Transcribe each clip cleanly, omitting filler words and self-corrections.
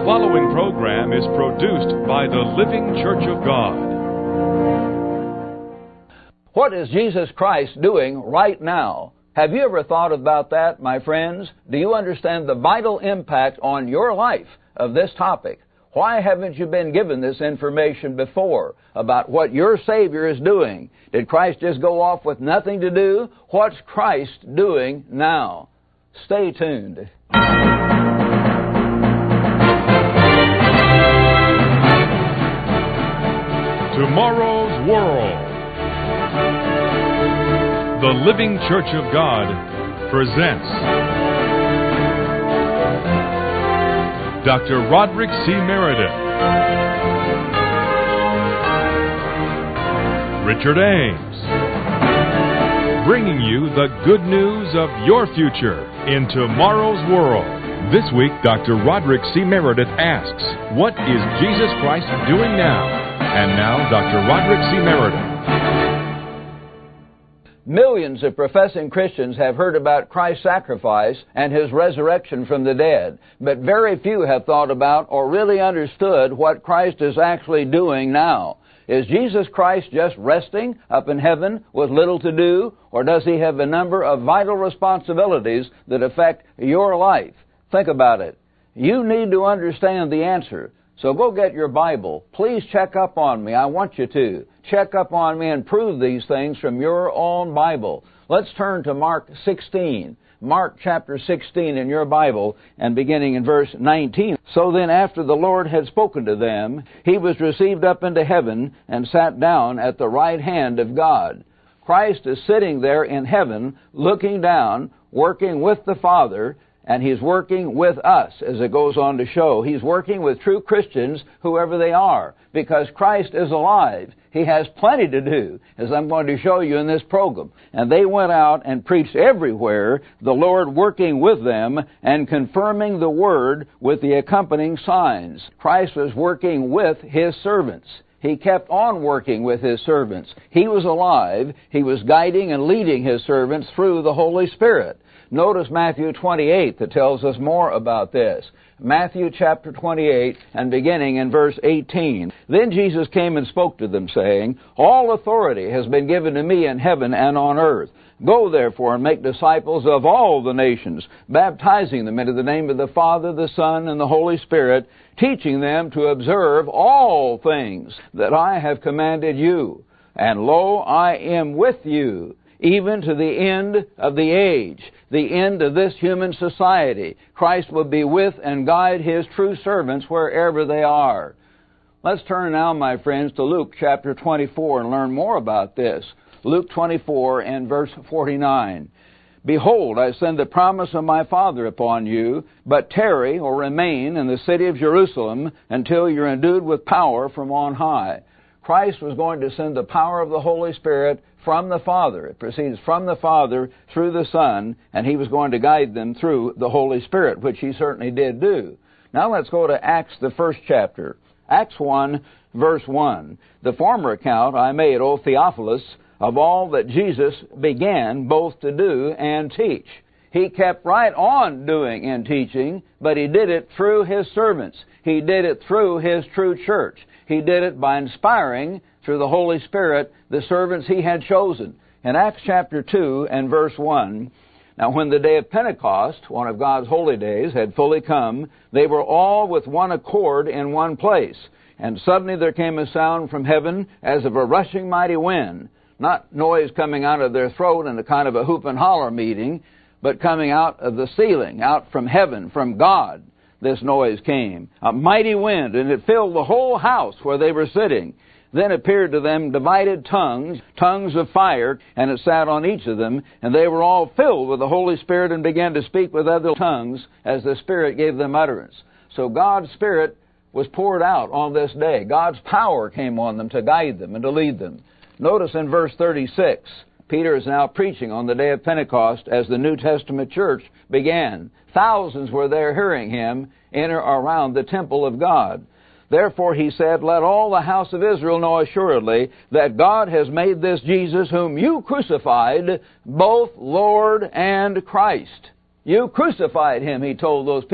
following program is produced by the Living Church of God. What is Jesus Christ doing right now? Have you ever thought about that, my friends? Do you understand the vital impact on your life of this topic? Why haven't you been given this information before about what your Savior is doing? Did Christ just go off with nothing to do? What's Christ doing now? Stay tuned. Tomorrow's World. The Living Church of God presents Dr. Roderick C. Meredith, Richard Ames, bringing you the good news of your future in tomorrow's world. This week, Dr. Roderick C. Meredith asks, what is Jesus Christ doing now? And now, Dr. Roderick C. Meredith. Millions of professing Christians have heard about Christ's sacrifice and His resurrection from the dead, but very few have thought about or really understood what Christ is actually doing now. Is Jesus Christ just resting up in heaven with little to do, or does He have a number of vital responsibilities that affect your life? Think about it. You need to understand the answer. So go get your Bible. Please check up on me. I want you to. Check up on me and prove these things from your own Bible. Let's turn to Mark 16. Mark chapter 16 in your Bible and beginning in verse 19. So then after the Lord had spoken to them, He was received up into heaven and sat down at the right hand of God. Christ is sitting there in heaven, looking down, working with the Father, and He's working with us, as it goes on to show. He's working with true Christians, whoever they are, because Christ is alive. He has plenty to do, as I'm going to show you in this program. And they went out and preached everywhere, the Lord working with them and confirming the word with the accompanying signs. Christ was working with His servants. He kept on working with His servants. He was alive. He was guiding and leading His servants through the Holy Spirit. Notice Matthew 28 that tells us more about this. Matthew chapter 28 and beginning in verse 18. Then Jesus came and spoke to them, saying, all authority has been given to me in heaven and on earth. Go therefore and make disciples of all the nations, baptizing them into the name of the Father, the Son, and the Holy Spirit, teaching them to observe all things that I have commanded you. And lo, I am with you, even to the end of the age, the end of this human society. Christ will be with and guide His true servants wherever they are. Let's turn now, my friends, to Luke chapter 24 and learn more about this. Luke 24 and verse 49. Behold, I send the promise of my Father upon you, but tarry or remain in the city of Jerusalem until you're endued with power from on high. Christ was going to send the power of the Holy Spirit from the Father. It proceeds from the Father through the Son, and He was going to guide them through the Holy Spirit, which He certainly did do. Now let's go to Acts, the first chapter. Acts 1, verse 1. The former account I made, O Theophilus, of all that Jesus began both to do and teach. He kept right on doing and teaching, but He did it through His servants. He did it through His true church. He did it by inspiring, through the Holy Spirit, the servants He had chosen. In Acts chapter 2 and verse 1, now when the day of Pentecost, one of God's holy days, had fully come, they were all with one accord in one place. And suddenly there came a sound from heaven as of a rushing mighty wind. Not noise coming out of their throat in a kind of a hoop and holler meeting, but coming out of the ceiling, out from heaven, from God. This noise came, a mighty wind, and it filled the whole house where they were sitting. Then appeared to them divided tongues, tongues of fire, and it sat on each of them, and they were all filled with the Holy Spirit and began to speak with other tongues as the Spirit gave them utterance. So God's Spirit was poured out on this day. God's power came on them to guide them and to lead them. Notice in verse 36, Peter is now preaching on the day of Pentecost as the New Testament church began. Thousands were there hearing him in or around the temple of God. Therefore he said, let all the house of Israel know assuredly that God has made this Jesus whom you crucified both Lord and Christ. You crucified Him, he told those people.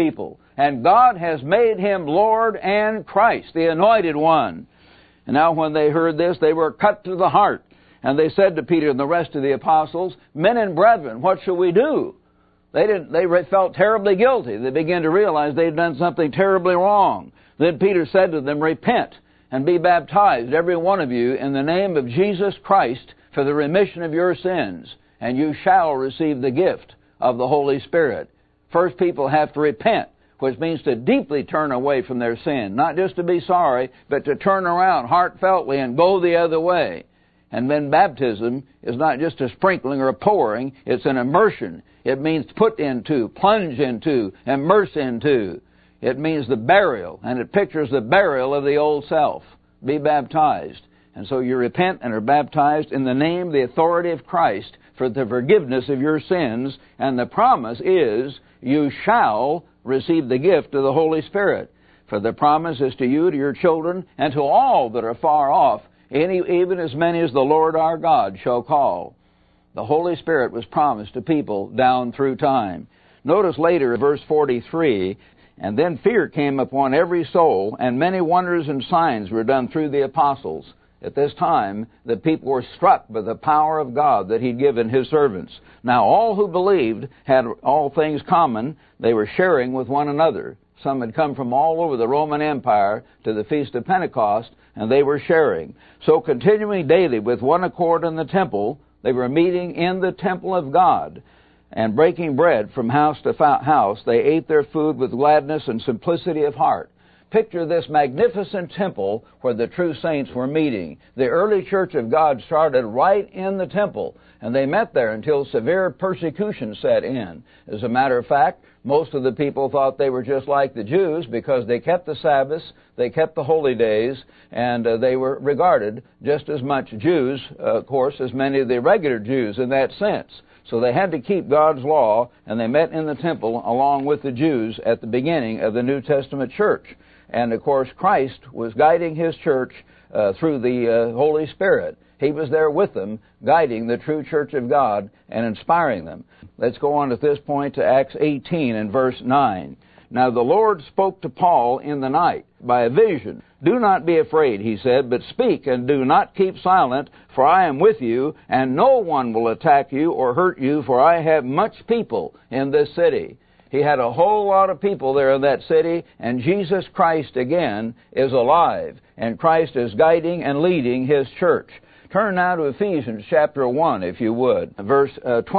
And God has made him Lord and Christ, the Anointed One. And now when they heard this, they were cut to the heart. And they said to Peter and the rest of the apostles, Men and brethren, what shall we do? They felt terribly guilty. They began to realize they'd done something terribly wrong. Then Peter said to them, Repent and be baptized, every one of you, in the name of Jesus Christ for the remission of your sins, and you shall receive the gift of the Holy Spirit. First, people have to repent, which means to deeply turn away from their sin. Not just to be sorry, but to turn around heartfeltly and go the other way. And then baptism is not just a sprinkling or a pouring, it's an immersion. It means put into, plunge into, immerse into. It means the burial, and it pictures the burial of the old self. Be baptized. And so you repent and are baptized in the name, the authority of Christ for the forgiveness of your sins. And the promise is, you shall receive the gift of the Holy Spirit. For the promise is to you, to your children, and to all that are far off, even as many as the Lord our God shall call. The Holy Spirit was promised to people down through time. Notice later, verse 43, And then fear came upon every soul, and many wonders and signs were done through the apostles. At this time, the people were struck by the power of God that He'd given His servants. Now, all who believed had all things common. They were sharing with one another. Some had come from all over the Roman Empire to the Feast of Pentecost, and they were sharing. So, continuing daily with one accord in the temple, they were meeting in the temple of God, and breaking bread from house to house, they ate their food with gladness and simplicity of heart. Picture this magnificent temple where the true saints were meeting. The early church of God started right in the temple, and they met there until severe persecution set in. As a matter of fact, most of the people thought they were just like the Jews because they kept the Sabbaths, they kept the holy days, and they were regarded just as much Jews, of course, as many of the regular Jews in that sense. So they had to keep God's law, and they met in the temple along with the Jews at the beginning of the New Testament church. And, of course, Christ was guiding His church through the Holy Spirit. He was there with them, guiding the true church of God and inspiring them. Let's go on at this point to Acts 18 and verse 9. Now the Lord spoke to Paul in the night by a vision. Do not be afraid, he said, but speak and do not keep silent, for I am with you, and no one will attack you or hurt you, for I have much people in this city. He had a whole lot of people there in that city, and Jesus Christ, again, is alive, and Christ is guiding and leading His church. Turn now to Ephesians chapter 1, if you would, verse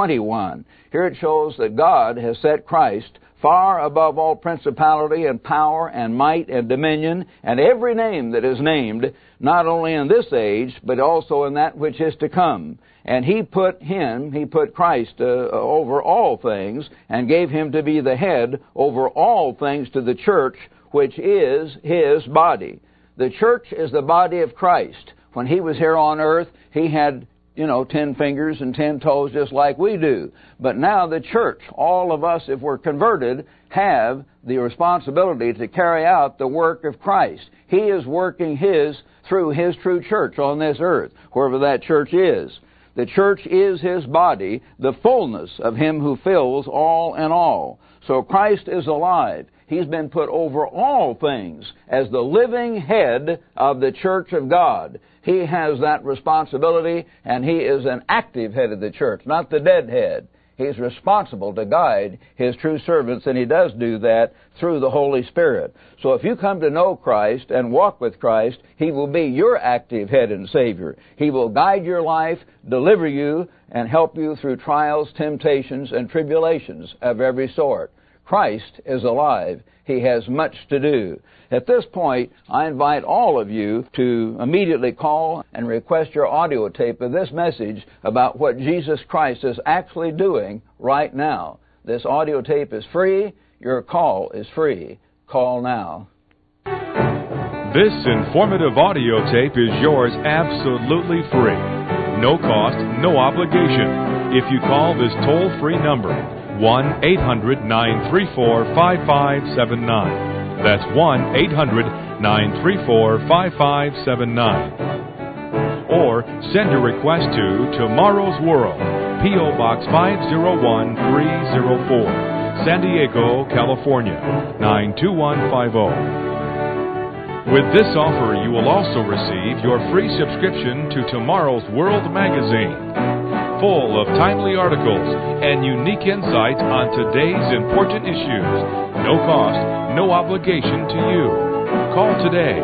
21. Here it shows that God has set Christ far above all principality and power and might and dominion and every name that is named, not only in this age, but also in that which is to come. And He put Christ over all things, and gave Him to be the head over all things to the church, which is His body. The church is the body of Christ. When He was here on earth, He had 10 fingers and 10 toes just like we do. But now the church, all of us, if we're converted, have the responsibility to carry out the work of Christ. He is working through His true church on this earth, wherever that church is. The church is His body, the fullness of Him who fills all in all. So Christ is alive. He's been put over all things as the living head of the church of God. He has that responsibility, and He is an active head of the church, not the dead head. He's responsible to guide His true servants, and He does do that through the Holy Spirit. So if you come to know Christ and walk with Christ, He will be your active head and Savior. He will guide your life, deliver you, and help you through trials, temptations, and tribulations of every sort. Christ is alive. He has much to do. At this point, I invite all of you to immediately call and request your audio tape of this message about what Jesus Christ is actually doing right now. This audio tape is free. Your call is free. Call now. This informative audio tape is yours absolutely free. No cost, no obligation. If you call this toll-free number, 1-800-934-5579. That's 1-800-934-5579. Or send your request to Tomorrow's World, P.O. Box 501304, San Diego, California, 92150. With this offer, you will also receive your free subscription to Tomorrow's World magazine, full of timely articles and unique insights on today's important issues. No cost, no obligation to you. Call today.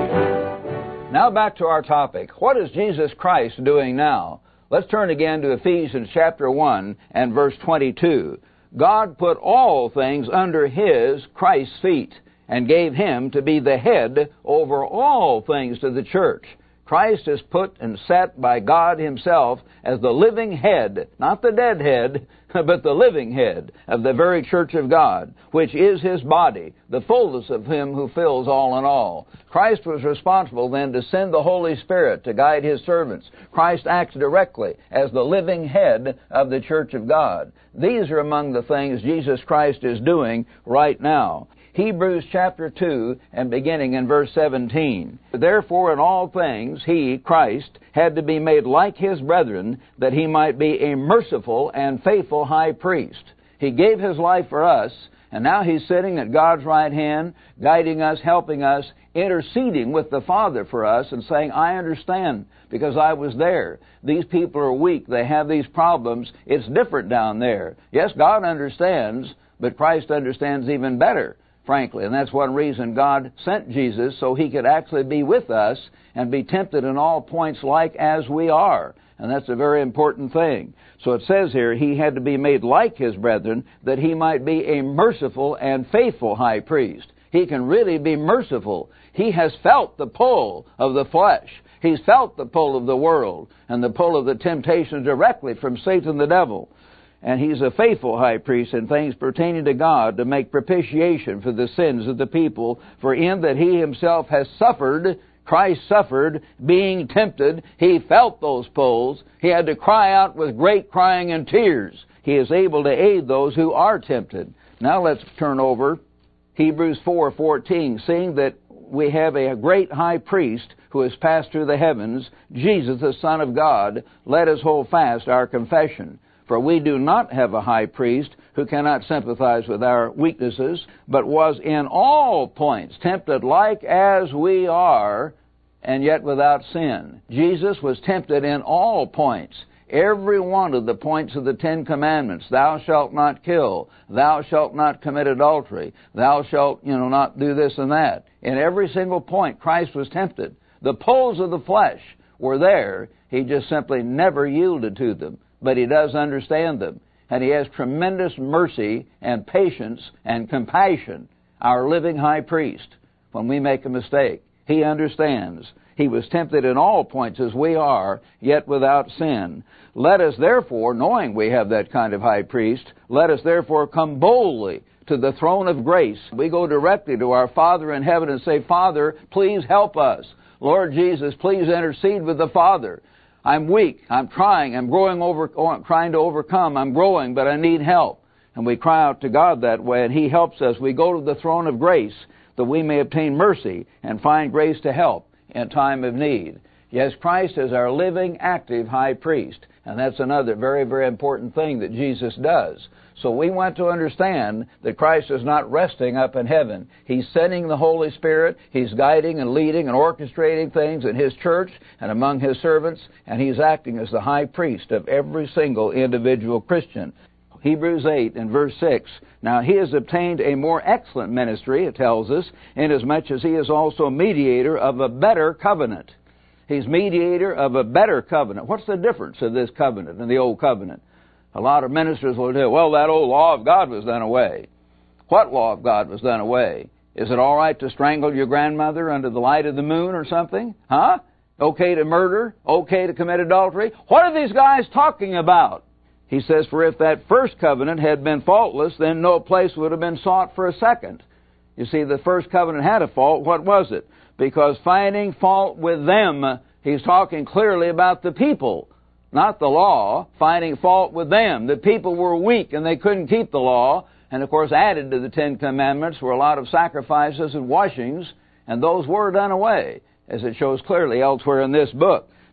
Now back to our topic. What is Jesus Christ doing now? Let's turn again to Ephesians chapter 1 and verse 22. God put all things under His, Christ's feet, and gave Him to be the head over all things to the church. Christ is put and set by God Himself as the living head, not the dead head, but the living head of the very church of God, which is His body, the fullness of Him who fills all in all. Christ was responsible then to send the Holy Spirit to guide His servants. Christ acts directly as the living head of the church of God. These are among the things Jesus Christ is doing right now. Hebrews chapter 2 and beginning in verse 17. Therefore in all things He, Christ, had to be made like His brethren, that He might be a merciful and faithful high priest. He gave His life for us, and now He's sitting at God's right hand, guiding us, helping us, interceding with the Father for us, and saying, I understand, because I was there. These people are weak. They have these problems. It's different down there. Yes, God understands, but Christ understands even better, frankly. And that's one reason God sent Jesus, so He could actually be with us and be tempted in all points like as we are. And that's a very important thing. So it says here, He had to be made like His brethren, that He might be a merciful and faithful high priest. He can really be merciful. He has felt the pull of the flesh. He's felt the pull of the world and the pull of the temptations directly from Satan the devil. And He's a faithful high priest in things pertaining to God, to make propitiation for the sins of the people. For in that He Himself has suffered, Christ suffered, being tempted. He felt those pulls. He had to cry out with great crying and tears. He is able to aid those who are tempted. Now let's turn over Hebrews 4:14, seeing that we have a great high priest who has passed through the heavens, Jesus the Son of God, let us hold fast our confession. For we do not have a high priest who cannot sympathize with our weaknesses, but was in all points tempted like as we are, and yet without sin. Jesus was tempted in all points. Every one of the points of the Ten Commandments. Thou shalt not kill. Thou shalt not commit adultery. Thou shalt, not do this and that. In every single point, Christ was tempted. The pulls of the flesh were there. He just simply never yielded to them. But He does understand them. And He has tremendous mercy and patience and compassion, our living high priest, when we make a mistake. He understands. He was tempted in all points as we are, yet without sin. Let us therefore, knowing we have that kind of high priest, let us therefore come boldly to the throne of grace. We go directly to our Father in heaven and say, Father, please help us. Lord Jesus, please intercede with the Father. I'm weak. I'm trying. I'm trying to overcome. I'm growing, but I need help. And we cry out to God that way, and He helps us. We go to the throne of grace that we may obtain mercy and find grace to help in time of need. Yes, Christ is our living, active high priest. And that's another very, very important thing that Jesus does. So we want to understand that Christ is not resting up in heaven. He's sending the Holy Spirit. He's guiding and leading and orchestrating things in His church and among His servants. And He's acting as the high priest of every single individual Christian. Hebrews 8 and verse 6. Now He has obtained a more excellent ministry, it tells us, inasmuch as He is also mediator of a better covenant. He's mediator of a better covenant. What's the difference of this covenant and the old covenant? A lot of ministers will say, well, that old law of God was done away. What law of God was done away? Is it all right to strangle your grandmother under the light of the moon or something? Huh? Okay to murder? Okay to commit adultery? What are these guys talking about? He says, for if that first covenant had been faultless, then no place would have been sought for a second. You see, the first covenant had a fault. What was it? Because finding fault with them, he's talking clearly about the people, not the law. Finding fault with them. The people were weak and they couldn't keep the law. And of course, added to the Ten Commandments were a lot of sacrifices and washings, and those were done away, as it shows clearly elsewhere in this book.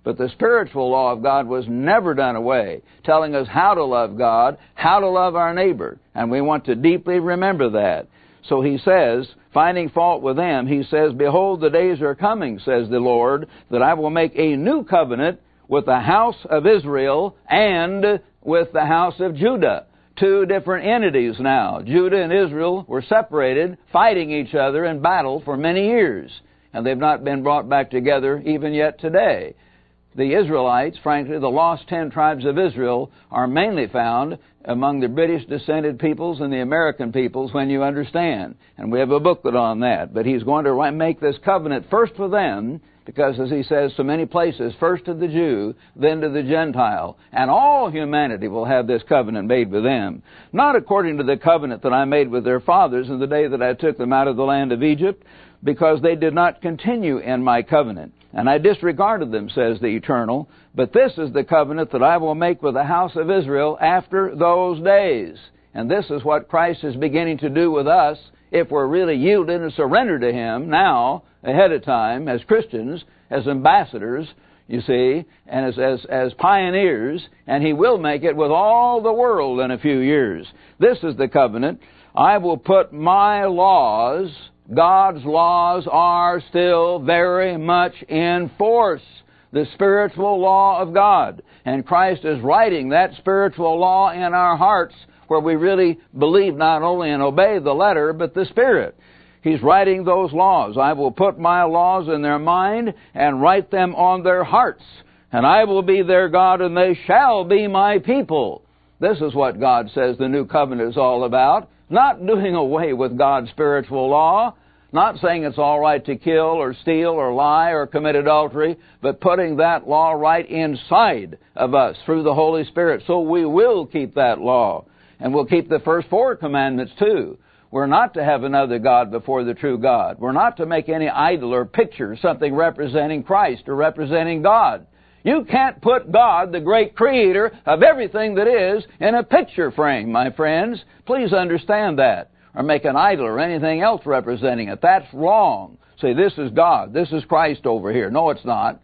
But the spiritual law of God was never done away, telling us how to love God, how to love our neighbor. And we want to deeply remember that. So he says, finding fault with them, he says, "Behold, the days are coming, says the Lord, that I will make a new covenant with the house of Israel and with the house of Judah." Two different entities now. Judah and Israel were separated, fighting each other in battle for many years. And they've not been brought back together even yet today. The Israelites, frankly, the lost 10 tribes of Israel, are mainly found among the British-descended peoples and the American peoples, when you understand. And we have a booklet on that. But he's going to make this covenant first for them, because, as he says so many places, first to the Jew, then to the Gentile. And all humanity will have this covenant made with them. Not according to the covenant that I made with their fathers in the day that I took them out of the land of Egypt, because they did not continue in my covenant. And I disregarded them, says the Eternal. But this is the covenant that I will make with the house of Israel after those days. And this is what Christ is beginning to do with us, if we're really yielded and surrendered to Him now, ahead of time, as Christians, as ambassadors, you see, and as pioneers, and He will make it with all the world in a few years. This is the covenant. I will put my laws, God's laws are still very much in force. The spiritual law of God. And Christ is writing that spiritual law in our hearts, where we really believe not only and obey the letter, but the Spirit. He's writing those laws. I will put my laws in their mind and write them on their hearts. And I will be their God, and they shall be my people. This is what God says the new covenant is all about. Not doing away with God's spiritual law. Not saying it's all right to kill or steal or lie or commit adultery, but putting that law right inside of us through the Holy Spirit. So we will keep that law. And we'll keep the first 4 commandments too. We're not to have another God before the true God. We're not to make any idol or picture, something representing Christ or representing God. You can't put God, the great creator of everything that is, in a picture frame, my friends. Please understand that. Or make an idol or anything else representing it. That's wrong. Say, this is God. This is Christ over here. No, it's not.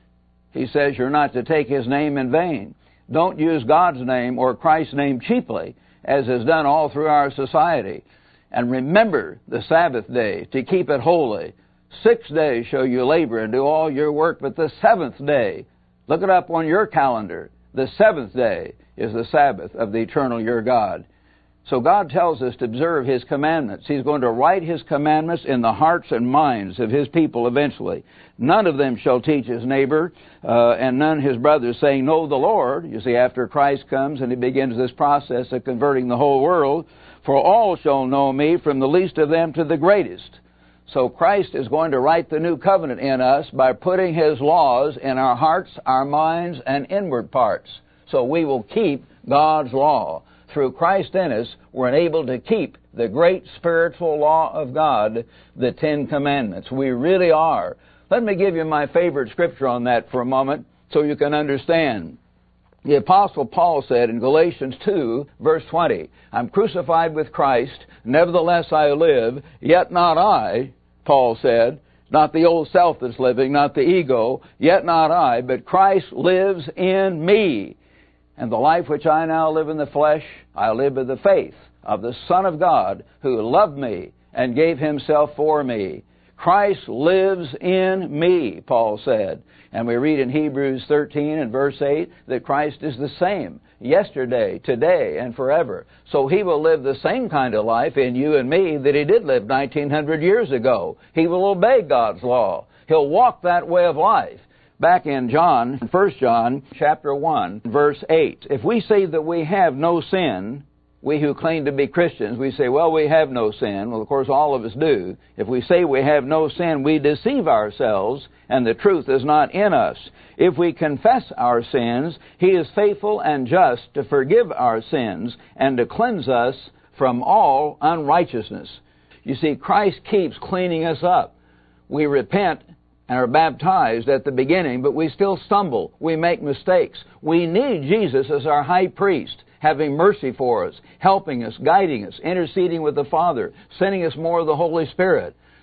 He says you're not to take His name in vain. Don't use God's name or Christ's name cheaply, as is done all through our society. And remember the Sabbath day, to keep it holy. 6 days shall you labor and do all your work, but the 7th day, look it up on your calendar, the 7th day is the Sabbath of the eternal your God. So God tells us to observe His commandments. He's going to write His commandments in the hearts and minds of His people eventually. None of them shall teach his neighbor, and none his brother, saying, know the Lord. You see, after Christ comes and He begins this process of converting the whole world, for all shall know me, from the least of them to the greatest. So Christ is going to write the new covenant in us by putting His laws in our hearts, our minds, and inward parts. So we will keep God's law. Through Christ in us, we're enabled to keep the great spiritual law of God, the 10 Commandments. We really are. Let me give you my favorite scripture on that for a moment so you can understand. The Apostle Paul said in Galatians 2, verse 20, I'm crucified with Christ, nevertheless I live, yet not I, Paul said, not the old self that's living, not the ego, yet not I, but Christ lives in me. And the life which I now live in the flesh, I live by the faith of the Son of God, who loved me and gave Himself for me. Christ lives in me, Paul said. And we read in Hebrews 13 and verse 8 that Christ is the same yesterday, today, and forever. So He will live the same kind of life in you and me that He did live 1900 years ago. He will obey God's law. He'll walk that way of life. Back in John, 1 John chapter 1, verse 8, if we say that we have no sin, we who claim to be Christians, we say, well, we have no sin. Well, of course, all of us do. If we say we have no sin, we deceive ourselves, and the truth is not in us. If we confess our sins, He is faithful and just to forgive our sins and to cleanse us from all unrighteousness. You see, Christ keeps cleaning us up. We repent and are baptized at the beginning, but we still stumble. We make mistakes. We need Jesus as our high priest, having mercy for us, helping us, guiding us, interceding with the Father, sending us more of the Holy Spirit.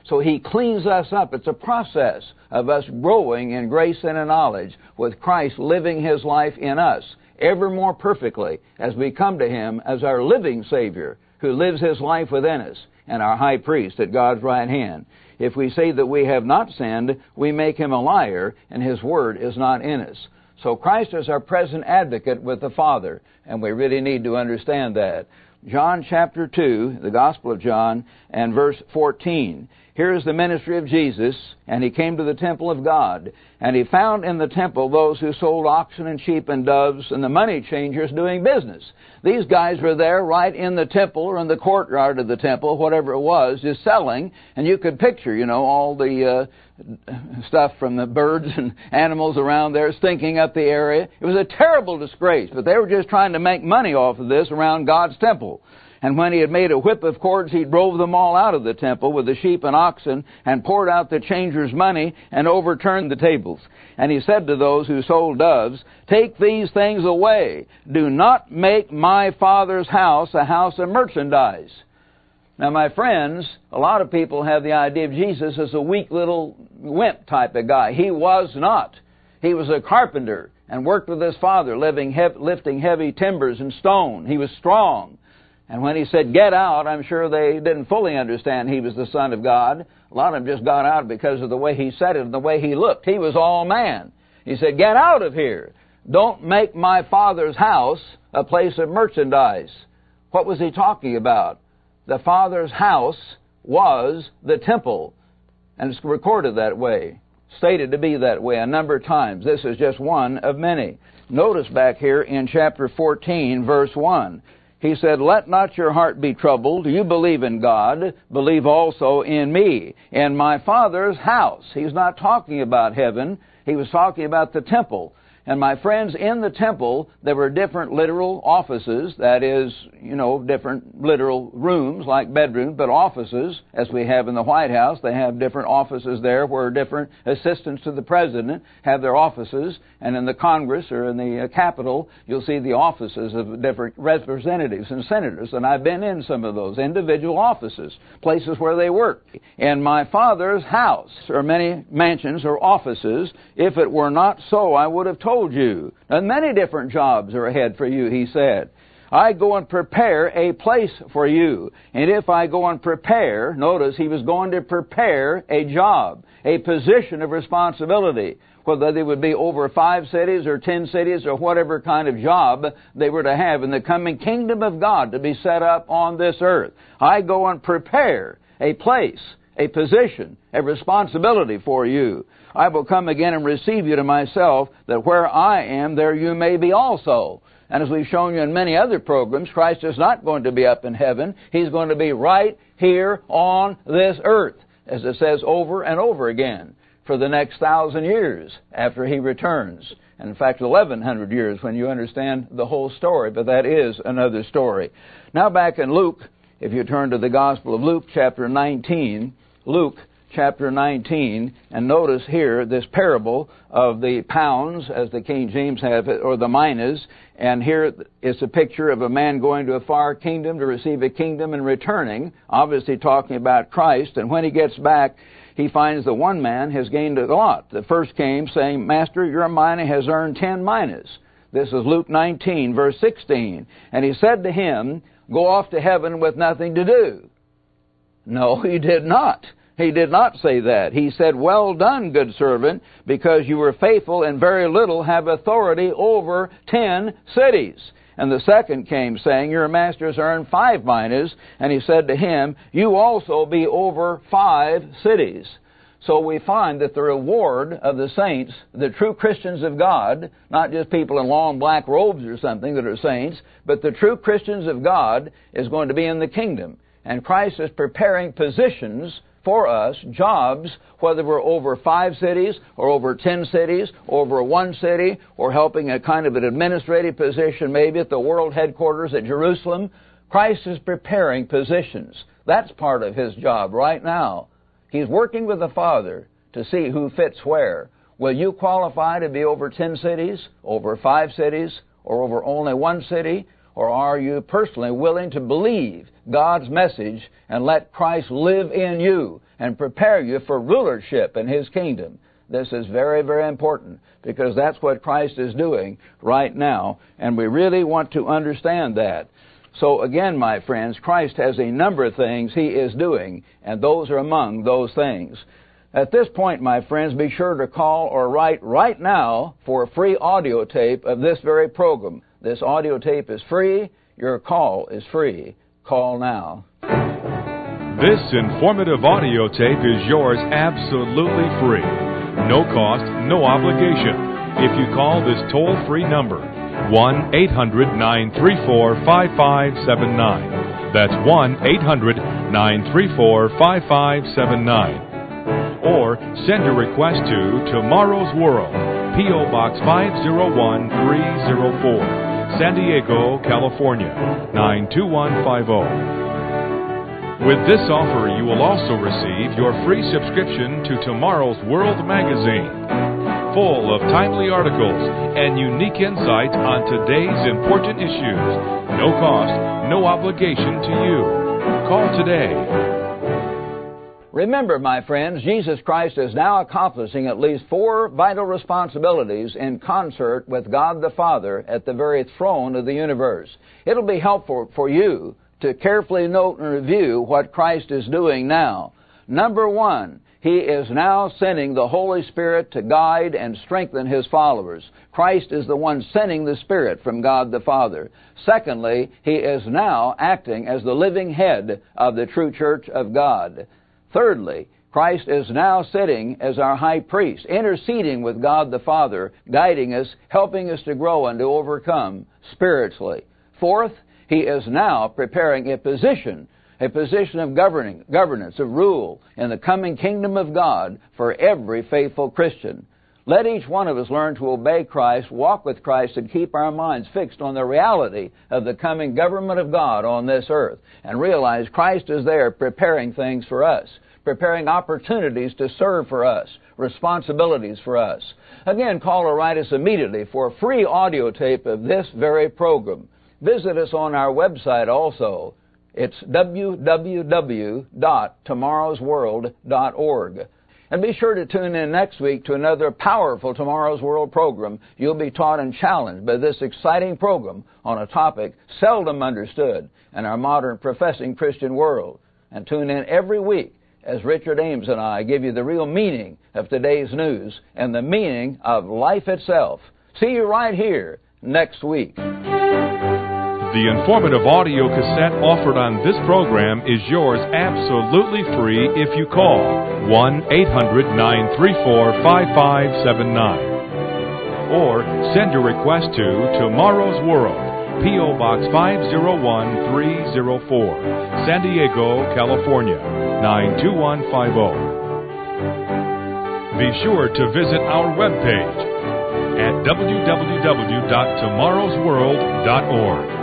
So He cleans us up. It's a process of us growing in grace and in knowledge, with Christ living His life in us ever more perfectly as we come to Him as our living Savior, who lives His life within us, and our high priest at God's right hand. If we say that we have not sinned, we make Him a liar, and His word is not in us. So Christ is our present advocate with the Father, and we really need to understand that. John chapter 2, the Gospel of John, and verse 14. Here is the ministry of Jesus, and He came to the temple of God, and He found in the temple those who sold oxen and sheep and doves and the money changers doing business. These guys were there right in the temple or in the courtyard of the temple, whatever it was, just selling, and you could picture, all the stuff from the birds and animals around there stinking up the area. It was a terrible disgrace, but they were just trying to make money off of this around God's temple. And when He had made a whip of cords, He drove them all out of the temple with the sheep and oxen, and poured out the changers' money, and overturned the tables. And He said to those who sold doves, "Take these things away. Do not make my Father's house a house of merchandise." Now, my friends, a lot of people have the idea of Jesus as a weak little wimp type of guy. He was not. He was a carpenter and worked with His Father, lifting heavy timbers and stone. He was strong. And when He said, "Get out," I'm sure they didn't fully understand He was the Son of God. A lot of them just got out because of the way He said it and the way He looked. He was all man. He said, "Get out of here. Don't make my Father's house a place of merchandise." What was He talking about? The Father's house was the temple. And it's recorded that way, stated to be that way a number of times. This is just one of many. Notice back here in chapter 14, verse 1. He said, "Let not your heart be troubled. You believe in God. Believe also in me. In my Father's house." He's not talking about heaven. He was talking about the temple. And my friends, in the temple, there were different literal offices, that is, different literal rooms like bedrooms, but offices, as we have in the White House. They have different offices there where different assistants to the President have their offices. And in the Congress or in the Capitol, you'll see the offices of different representatives and senators. And I've been in some of those individual offices, places where they work. In my Father's house are many mansions or offices. If it were not so, I would have told you. And many different jobs are ahead for you, He said. I go and prepare a place for you. And if I go and prepare, notice He was going to prepare a job, a position of responsibility, whether they would be over 5 cities or 10 cities or whatever kind of job they were to have in the coming kingdom of God to be set up on this earth. I go and prepare a place, a position, a responsibility for you. I will come again and receive you to myself, that where I am, there you may be also. And as we've shown you in many other programs, Christ is not going to be up in heaven. He's going to be right here on this earth, as it says over and over again, for the next 1,000 years after He returns. And in fact, 1,100 years when you understand the whole story, but that is another story. Now back in Luke, if you turn to the Gospel of Luke, chapter 19, Luke chapter 19, and notice here this parable of the pounds, as the King James have it, or the minas, and here is a picture of a man going to a far kingdom to receive a kingdom and returning, obviously talking about Christ, and when he gets back, he finds that one man has gained a lot. The first came saying, "Master, your mina has earned 10 minas." This is Luke 19, verse 16. And he said to him, "Go off to heaven with nothing to do." No, he did not. He did not say that. He said, "Well done, good servant, because you were faithful in very little, have authority over 10 cities. And the second came, saying, "Your master has earned 5 minas." And he said to him, "You also be over 5 cities." So we find that the reward of the saints, the true Christians of God, not just people in long black robes or something that are saints, but the true Christians of God is going to be in the kingdom. And Christ is preparing positions for us, jobs, whether we're over 5 cities or over 10 cities, or over 1 city, or helping a kind of an administrative position maybe at the world headquarters at Jerusalem. Christ is preparing positions. That's part of His job right now. He's working with the Father to see who fits where. Will you qualify to be over 10 cities, over 5 cities, or over only 1 city? Or are you personally willing to believe God's message and let Christ live in you and prepare you for rulership in His kingdom. This is very, very important because that's what Christ is doing right now, and we really want to understand that. So again, my friends, Christ has a number of things He is doing, and those are among those things. At this point, my friends, be sure to call or write right now for a free audio tape of this very program. This audio tape is free. Your call is free. Call now. This informative audio tape is yours absolutely free. No cost, no obligation. If you call this toll-free number, 1-800-934-5579. That's 1-800-934-5579. Or send a request to Tomorrow's World, P.O. Box 501304, San Diego, California, 92150. With this offer, you will also receive your free subscription to Tomorrow's World magazine, full of timely articles and unique insights on today's important issues. No cost, no obligation to you. Call today. Remember, my friends, Jesus Christ is now accomplishing at least 4 vital responsibilities in concert with God the Father at the very throne of the universe. It'll be helpful for you to carefully note and review what Christ is doing now. Number 1, He is now sending the Holy Spirit to guide and strengthen His followers. Christ is the one sending the Spirit from God the Father. Secondly, He is now acting as the living head of the true church of God. Thirdly, Christ is now sitting as our high priest, interceding with God the Father, guiding us, helping us to grow and to overcome spiritually. Fourth, He is now preparing a position of governance, of rule in the coming kingdom of God for every faithful Christian. Let each one of us learn to obey Christ, walk with Christ, and keep our minds fixed on the reality of the coming government of God on this earth, and realize Christ is there preparing things for us, preparing opportunities to serve for us, responsibilities for us. Again, call or write us immediately for a free audio tape of this very program. Visit us on our website also. It's www.tomorrowsworld.org. And be sure to tune in next week to another powerful Tomorrow's World program. You'll be taught and challenged by this exciting program on a topic seldom understood in our modern professing Christian world. And tune in every week as Richard Ames and I give you the real meaning of today's news and the meaning of life itself. See you right here next week. The informative audio cassette offered on this program is yours absolutely free if you call 1-800-934-5579 or send your request to Tomorrow's World, P.O. Box 501304, San Diego, California, 92150. Be sure to visit our webpage at www.tomorrowsworld.org.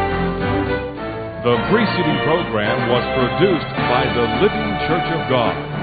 The preceding program was produced by the Living Church of God.